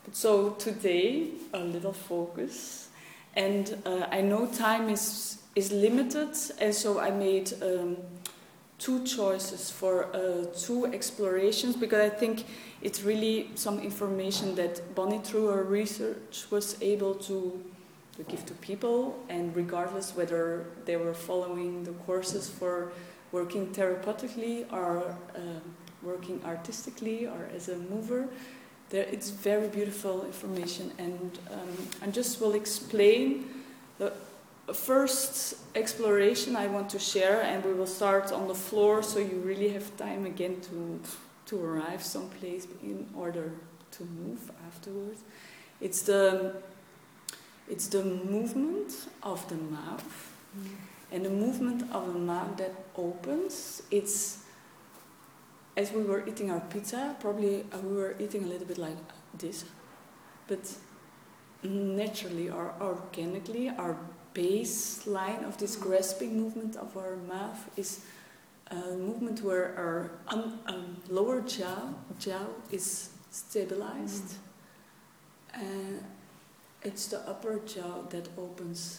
So today, a little focus, and I know time is limited, and so I made two choices for two explorations, because I think it's really some information that Bonnie, through her research, was able to give to people, and regardless whether they were following the courses for working therapeutically or working artistically or as a mover, it's very beautiful information. And I just will explain the first exploration I want to share, and we will start on the floor, so you really have time again to arrive someplace in order to move afterwards. It's the movement of the mouth, and the movement of the mouth that opens. It's, as we were eating our pizza, probably we were eating a little bit like this, but naturally or organically, our baseline of this grasping movement of our mouth is a movement where our lower jaw is stabilized, and it's the upper jaw that opens.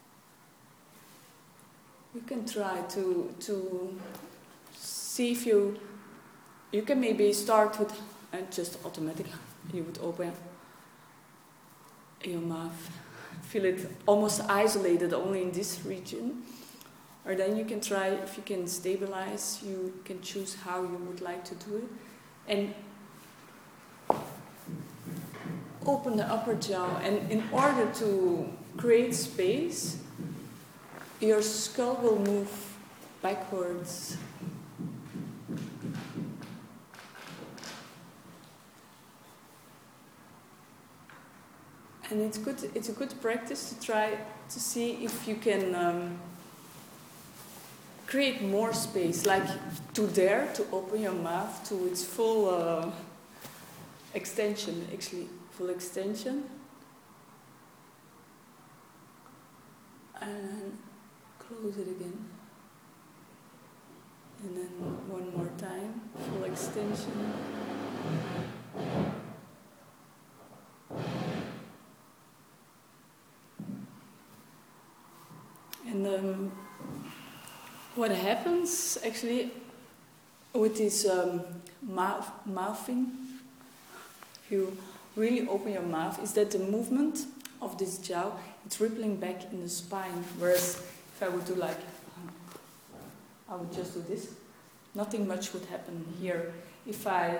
You can try to see if you can maybe start with just automatic. You would open your mouth, feel it almost isolated only in this region. Or then you can try, if you can stabilize, you can choose how you would like to do it. And open the upper jaw. And in order to create space, your skull will move backwards. And it's a good practice to try to see if you can create more space, like to dare to open your mouth to its full extension, actually, full extension. And then close it again. And then one more time, full extension. And what happens actually with this mouthing, if you really open your mouth, is that the movement of this jaw, it's rippling back in the spine. Whereas if I would do like, I would just do this, nothing much would happen here. If I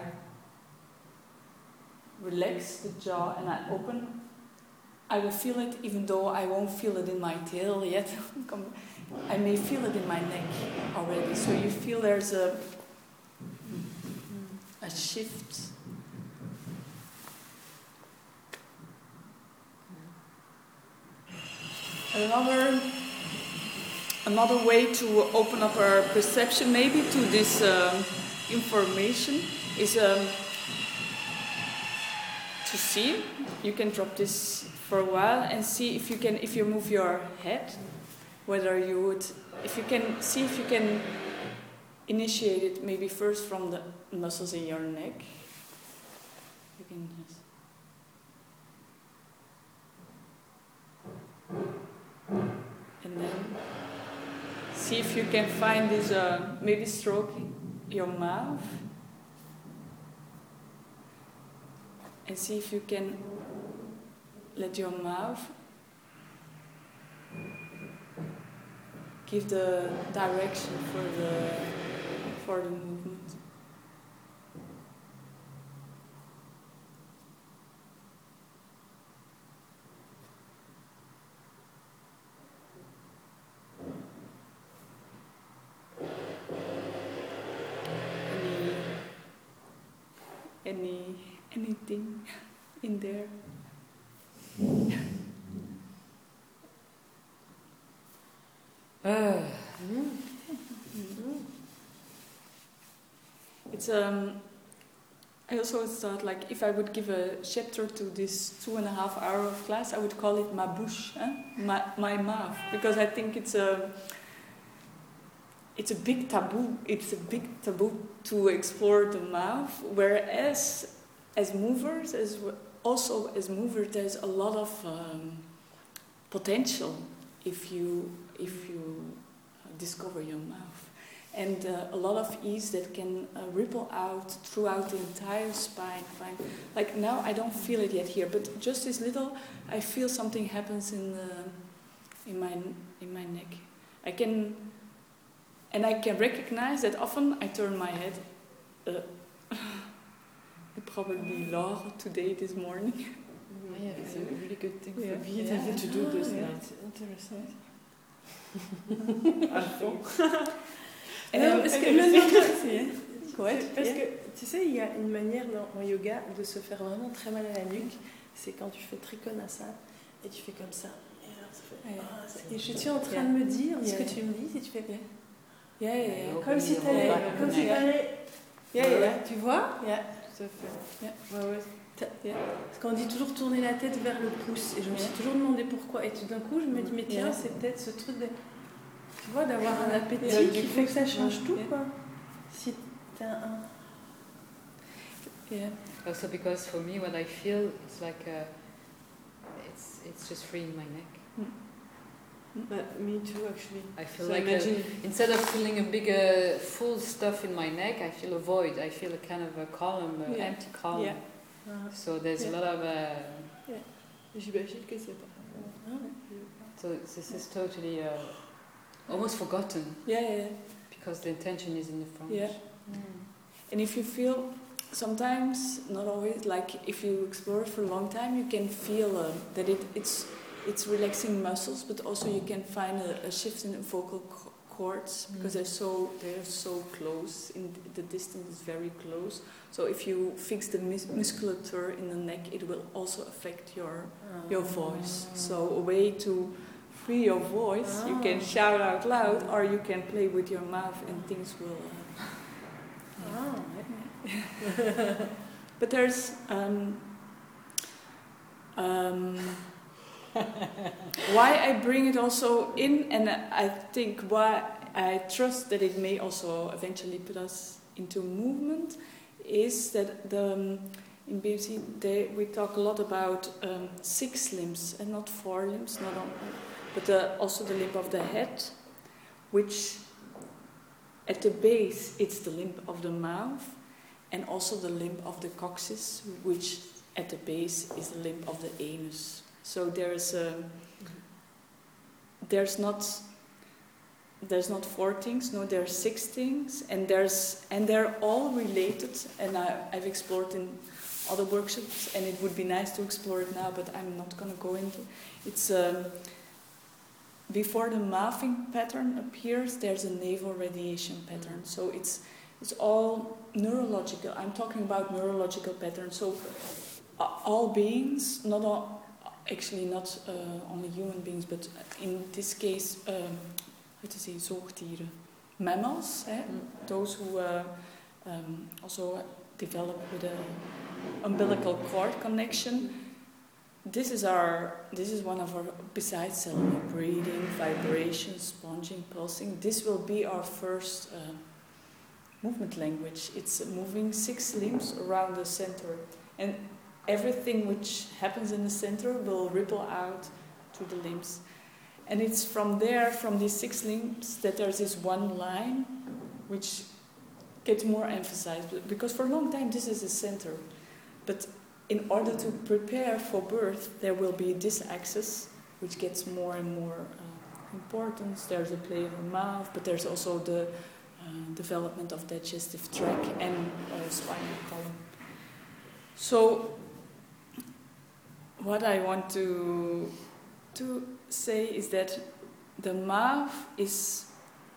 relax the jaw and I open, I will feel it, even though I won't feel it in my tail yet. I may feel it in my neck already. So you feel there's a shift. Another way to open up our perception, maybe, to this information is to see. You can drop this for a while and see if you can, if you move your head, whether you would, if you can see if you can initiate it maybe first from the muscles in your neck. You can just and then see if you can find this, maybe stroke your mouth, and see if you can let your mouth give the direction for the movement. Anything in there? It's I also thought, like, if I would give a chapter to this 2.5 hour of class, I would call it ma bouche, my mouth, because I think it's a big taboo. It's a big taboo to explore the mouth, whereas as movers, as also as mover, there's a lot of potential if you discover your mouth, and a lot of ease that can ripple out throughout the entire spine. Like now, I don't feel it yet here, but just this little, I feel something happens in my neck. I can recognize that often I turn my head. Probably Laura today, this morning. Yeah, it's a really good thing Yeah. for me to do this Yeah. night. Interesting. Est-ce que parce Yeah. que tu sais, il y a une manière en yoga de se faire vraiment très mal à la nuque, c'est quand tu fais Trikonasana et tu fais comme ça. Et alors, ça fait, et je suis en train de me dire, ce que tu me dis, si tu fais comme si tu allais, tu vois, Tout à fait. Parce qu'on dit toujours tourner la tête vers le pouce, et je me suis toujours demandé pourquoi, et tout d'un coup je me dis mais tiens, c'est peut-être ce truc de, tu vois, d'avoir un appétit qui fait que ça change tout, quoi. Si t'as un... Also because for me what I feel it's like it's just freeing my neck. Me too, actually. I feel So like instead of feeling a big full stuff in my neck, I feel a void. I feel a kind of a column, empty column. Yeah. So there's a lot of. J'imagine que c'est pas. So this is totally almost forgotten. Yeah. Because the intention is in the front. Yeah. And if you feel, sometimes, not always, like if you explore it for a long time, you can feel that it's relaxing muscles, but also you can find a shift in the vocal cords because they're so close. In the distance is very close. So if you fix the musculature in the neck, it will also affect your voice. So a way to free your voice, you can shout out loud, or you can play with your mouth, and things will. But there's why I bring it also in, and I think why I trust that it may also eventually put us into movement, is that in BMC we talk a lot about 6 limbs and not 4 limbs, but also the limb of the head, which at the base it's the limb of the mouth, and also the limb of the coccyx, which at the base is the limb of the anus. So there's not 4 things, no, there are 6 things, and they're all related. And I've explored in other workshops, and it would be nice to explore it now, but I'm not going to go into it. It's before the mouthing pattern appears, there's a navel radiation pattern. So it's all neurological. I'm talking about neurological patterns. So all beings, not only human beings, but in this case, zoogdieren, mammals, those who also develop with an umbilical cord connection. This is one of our, besides cellular breathing, vibration, sponging, pulsing. This will be our first movement language. It's moving 6 limbs around the center, and everything which happens in the center will ripple out to the limbs. And it's from these 6 limbs, that there's this one line which gets more emphasized. Because for a long time this is the center. But in order to prepare for birth, there will be this axis, which gets more and more importance. There's a play of the mouth, but there's also the development of digestive tract and spinal column. So what I want to say is that the mouth is,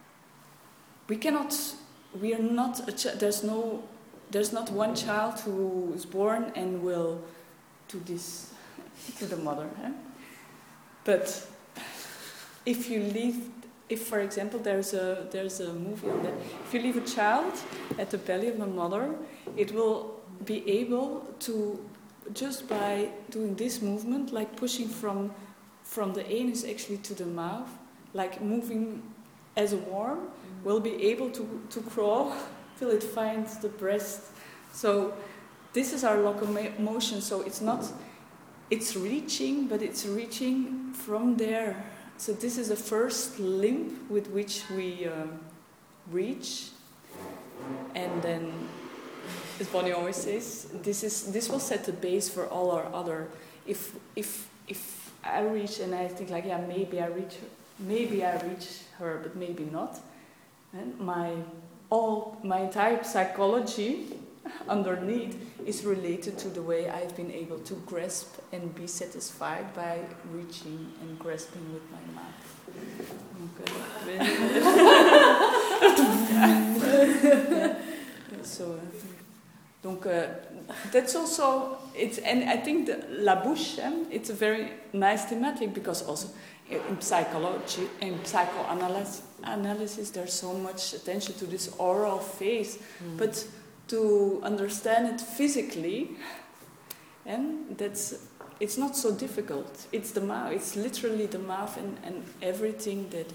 there's not one child who is born and will do this to the mother. But if for example there's a movie on that, if you leave a child at the belly of the mother, it will be able to, just by doing this movement, like pushing from the anus actually to the mouth, like moving as a worm, will be able to crawl till it finds the breast. So this is our locomotion, so it's reaching, but it's reaching from there. So this is the first limb with which we reach, and then, as Bonnie always says, this will set the base for all our other. If I reach and I think like, yeah, maybe I reach her, but maybe not, and my entire psychology underneath is related to the way I've been able to grasp and be satisfied by reaching and grasping with my mouth. Okay. So, that's also and I think la bouche, it's a very nice thematic, because also in psychology and psychoanalysis there's so much attention to this oral phase, but to understand it physically, and it's not so difficult. It's the mouth. It's literally the mouth and everything that.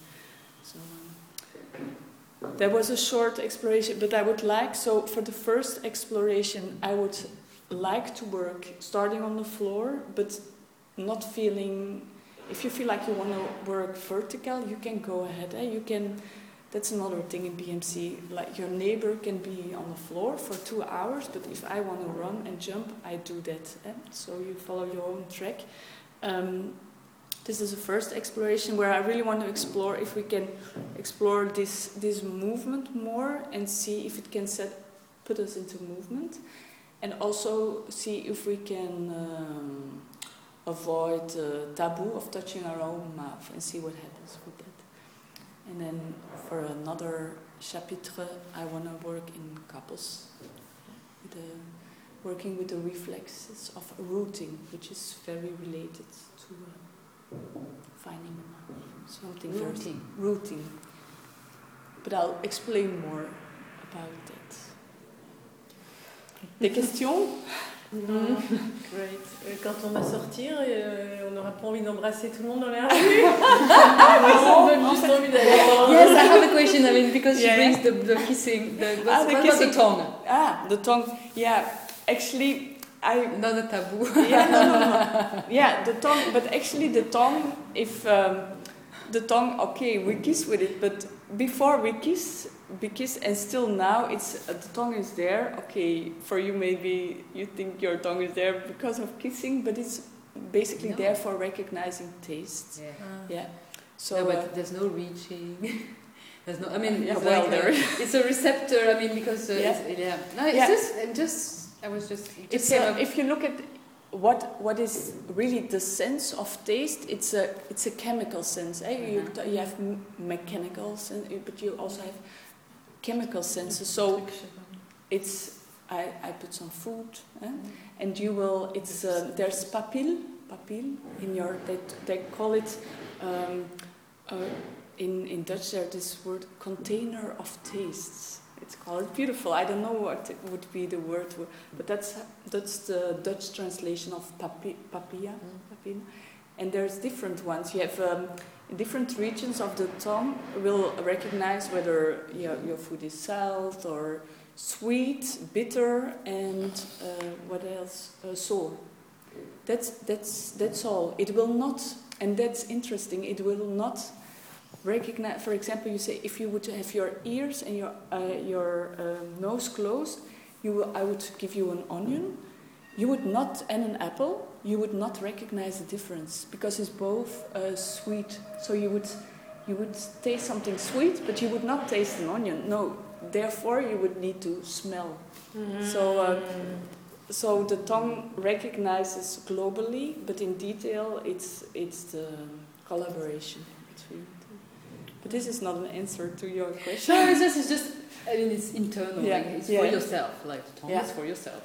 There was a short exploration, but I would like, so for the first exploration, I would like to work starting on the floor, but not feeling. If you feel like you want to work vertical, you can go ahead. You can. That's another thing in BMC. Like your neighbor can be on the floor for 2 hours, but if I want to run and jump, I do that. So you follow your own track. This is the first exploration where I really want to explore if we can explore this movement more and see if it can put us into movement, and also see if we can avoid the taboo of touching our own mouth and see what happens with that. And then for another chapitre, I want to work in couples, working with the reflexes of rooting, which is very related to finding something rooting. But I'll explain more about that. Des questions? Great. Quand on va sortir, on n'aura pas envie d'embrasser tout le monde dans la rue. Yes, I have a question. I mean, because she brings the kissing. What about the tongue? The tongue. Yeah, actually, not a taboo. No. Yeah, the tongue. But actually, the tongue. If the tongue, okay, we kiss with it. But before we kiss, and still now, the tongue is there. Okay, for you maybe you think your tongue is there because of kissing, but it's basically there for recognizing tastes. Yeah. So, no, but there's no reaching. There's no. I mean, yeah, it's well, like it's a receptor. I mean, because No, it's just. I was just. If you look at what is really the sense of taste, it's a chemical sense. You have mechanical sense, but you also have chemical senses. So it's I put some food, and you will. It's there's papille in your. They call it in Dutch. There's this word container of tastes. It's called beautiful. I don't know what would be the word, but that's the Dutch translation of papilla. And there's different ones. You have different regions of the tongue will recognize whether your food is salt or sweet, bitter, and what else? Sour. That's all. It will not, and that's interesting. It will not recognize. For example, you say if you would have your ears and your nose closed, I would give you an onion. You would not, and an apple. You would not recognize the difference because it's both sweet. So you would taste something sweet, but you would not taste an onion. No, therefore you would need to smell. So the tongue recognizes globally, but in detail, it's the collaboration between. But this is not an answer to your question. No, it's just. I mean, it's internal. Yeah. Like, it's for yourself. Like the tongue is for yourself.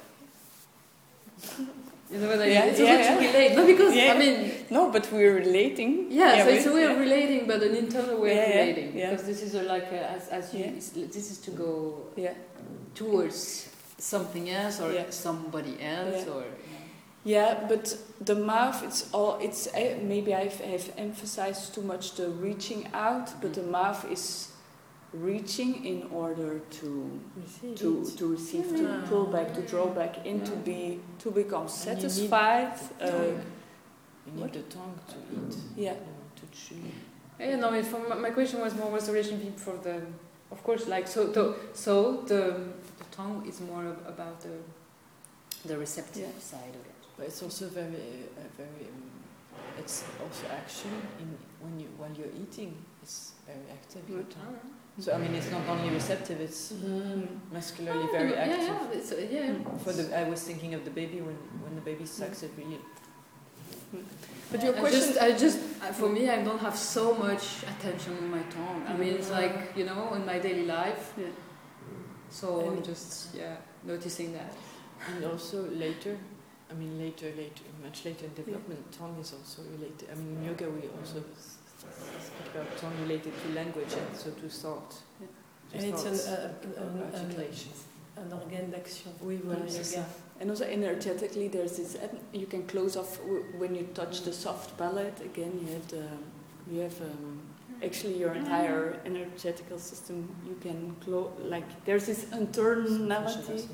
You know what I mean? It's also to relate. No, because I mean. No, but we're relating. Yeah, so it's a way of relating, but an internal way of relating. Yeah. Because this is this is to go towards something else or somebody else or. Yeah, but the mouth, it's maybe I've emphasized too much the reaching out, but the mouth is reaching in order to receive, to pull back, to draw back in, to become satisfied. You need the tongue to eat. Yeah. To chew. Yeah, no. My question was more the relationship for the, of course, like so the tongue is more about the receptive side of it. But it's also very it's also action while you're eating. It's very active. Your tongue. So I mean, it's not only receptive; it's muscularly very active. I was thinking of the baby when the baby sucks, it really. But your question, for me, I don't have so much attention on my tongue. I mean, it's like in my daily life. Yeah. So I'm just noticing that. And also later, much later in development, tongue is also related. I mean, in yoga we also speak about tongue related to language and so to thought. Yeah. And it's articulation. An organe d'action. Oui, voilà, c'est ça. And also energetically, there's this. You can close off when you touch the soft palate. Again, you have actually your entire energetical system. You can close there's this internality.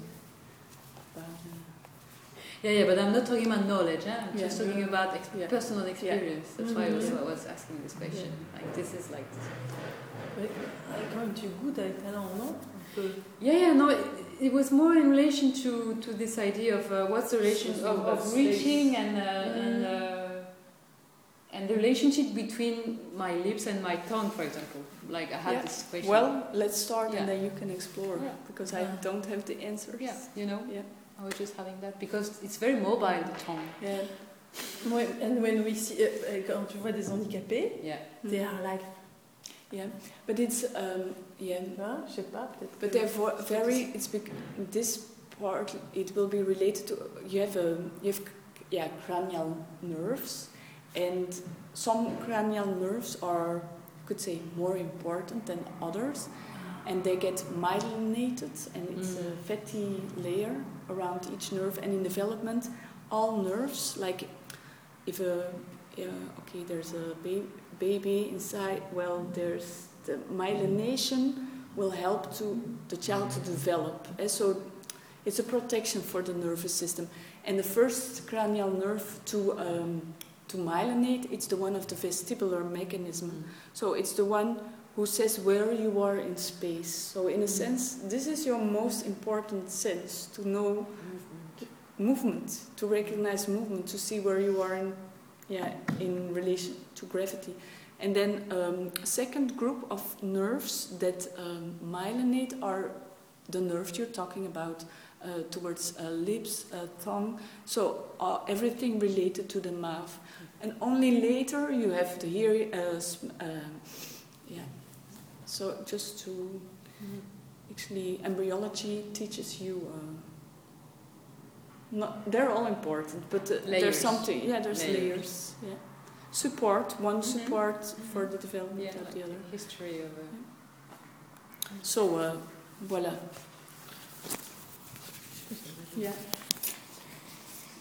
But I'm not talking about knowledge. I'm just talking about personal experience. That's why also I was asking this question. Like this is like. Quand tu goûtes avec ta langue, non? No. It was more in relation to this idea of what's the relation of reaching and the relationship between my lips and my tongue, for example. Like I had this question. Well, let's start and then you can explore because I don't have the answers. Yeah, I was just having that because it's very mobile, the tongue. Yeah. And when we see, quand tu vois des handicapés, they are like. Yeah, but it's je sais pas, peut-être. But they're very. This part it will be related to you have cranial nerves, and some cranial nerves are, you could say, more important than others, and they get myelinated, and it's a fatty layer around each nerve. And in development, all nerves, like if there's a baby inside, well, there's the myelination will help to the child to develop. And so it's a protection for the nervous system. And the first cranial nerve to myelinate, it's the one of the vestibular mechanism. So it's the one who says where you are in space. So in a sense, this is your most important sense, to know movement, to recognize movement, to see where you are in relation to gravity. And then second group of nerves that myelinate are the nerves you're talking about towards lips, tongue, so everything related to the mouth. And only later you have the hearing, so just to, actually embryology teaches you, they're all important, but there's something, there's layers. Yeah. Support for the development of the other. History of So, voilà. Yeah.